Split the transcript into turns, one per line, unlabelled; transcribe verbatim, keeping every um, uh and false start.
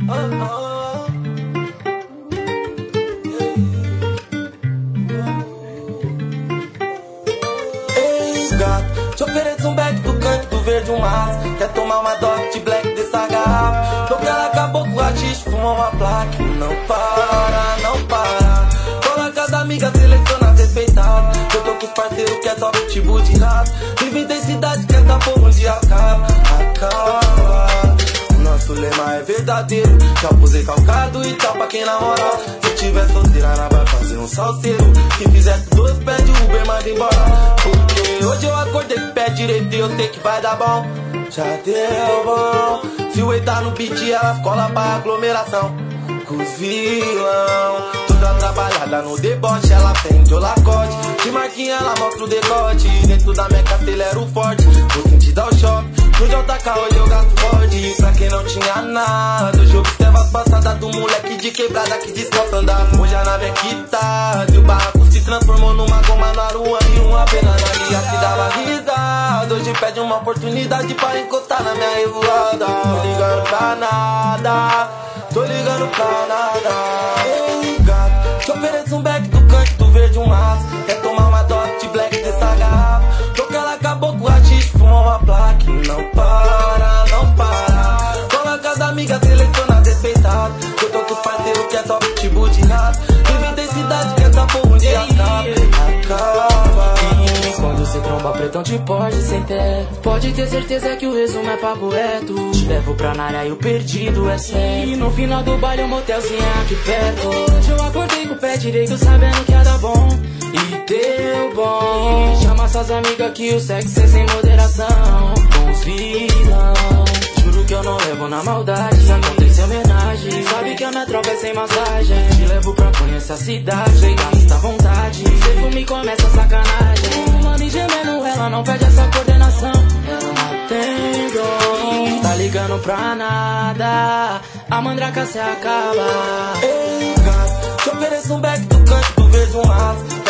Ei, gato, te ofereço um beck do canto do verde, um maço. Quer tomar uma dose de black dessa garrafa? Tô que ela acabou com o rachixe, fuma uma placa. Não para, não para. Cola com as amigas, seleciona as respeitadas. Eu tô com os parceiros que é top tipo de rato. Vive intensidade, quer tá por um dia acaba. Acaba. Nosso lema é verdadeiro. Já posei calcado e tal pra quem namora. Se tiver solteira, não vai fazer um salseiro. Se fizer dois pés de Uber, manda embora. Porque hoje eu acordei com o pé direito e eu sei que vai dar bom. Já deu bom. Se o E tá no beat, ela cola pra aglomeração. Com os vilão. Toda trabalhada no deboche, ela prende o lacote. De marquinha ela mostra o decote. Dentro da minha acelera o forte. Vou sentir dar o choque. No J K hoje eu gasto forte. Pra quem não tinha nada, hoje eu observo as passadas do moleque de quebrada que descalça andar. Hoje a nave é quitada e o barraco se transformou numa goma na rua e uma pena na minha se dava risada. Hoje pede uma oportunidade pra encostar na minha revoada. Tô ligando pra nada, tô ligando pra nada. Ei, gato, te ofereço um beck do canto do verde, um maço. Quer tomar uma dose de black dessa garrafa? Tô que ela acabou com o rachixe, fuma uma placa. Não para, não para. Cola com as amigas, seleciona as respeitadas. Eu tô com os parceiros que é top tipo de rato. Vive intensidade, quer tá por um dia acaba. Acaba.
Quando cê tromba pretão te pode sem teto. Pode ter certeza que o resumo é papo reto. Te levo pra área e o perdido é certo. E no final do baile um motelzinho é aqui perto. Hoje eu acordei com o pé direito sabendo que ia dar bom. E deu bom. Chama suas amigas que o sexo é sem moderação. Com os vilão. Juro que eu não levo na maldade. Só não tem sem homenagem. Sabe que a minha tropa é sem massagem. Te levo pra conhecer a cidade. Gasta à vontade. Cê fuma e começa a sacanagem. Mano e gemendo, ela não perde essa coordenação. Ela tem dom. Tá ligando pra nada. A mandraca se acaba.
Ei, gato, te ofereço um beck do canto do verde, um maço.